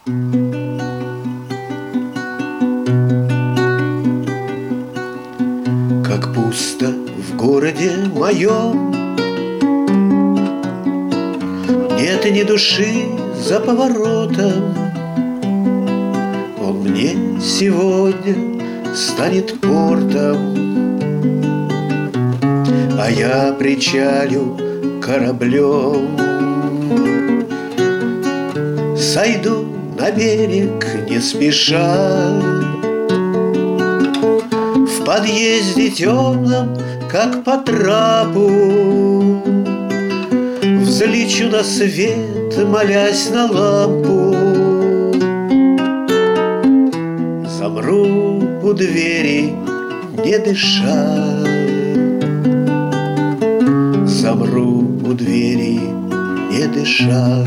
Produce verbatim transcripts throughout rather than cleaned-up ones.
Как пусто в городе моем, нет ни души за поворотом. Он мне сегодня станет портом, а я причалю кораблем. Сойду на берег не спеша, в подъезде темном, как по трапу, взлечу на свет, молясь на лампу. Замру у двери, не дыша. Замру у двери, не дыша.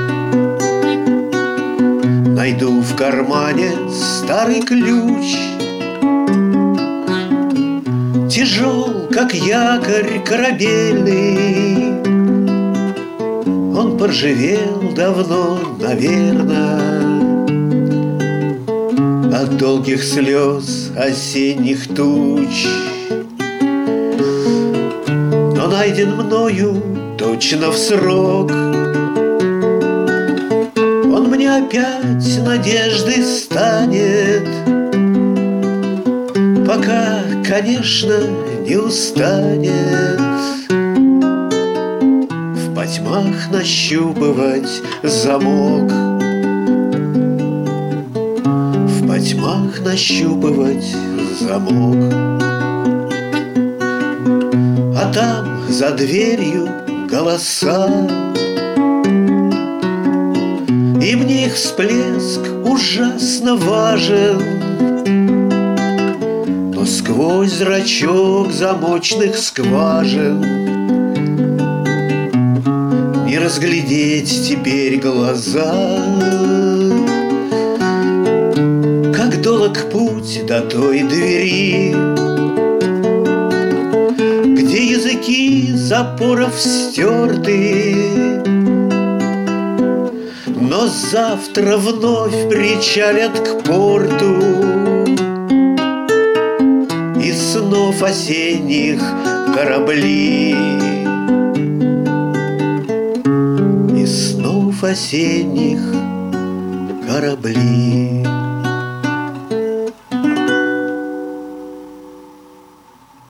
Найду в кармане старый ключ, тяжел, как якорь корабельный. Он поржавел давно, наверно, от долгих слез осенних туч. Но найден мною точно в срок. Он мне опять надежды станет, пока, конечно, не устанет в потьмах нащупывать замок. В потьмах нащупывать замок. А там за дверью голоса, и мне их всплеск ужасно важен. Но сквозь зрачок замочных скважин не разглядеть теперь глаза. Как долог путь до той двери, где языки запоров стерты, но завтра вновь причалят к порту из снов осенних корабли. Из снов осенних корабли.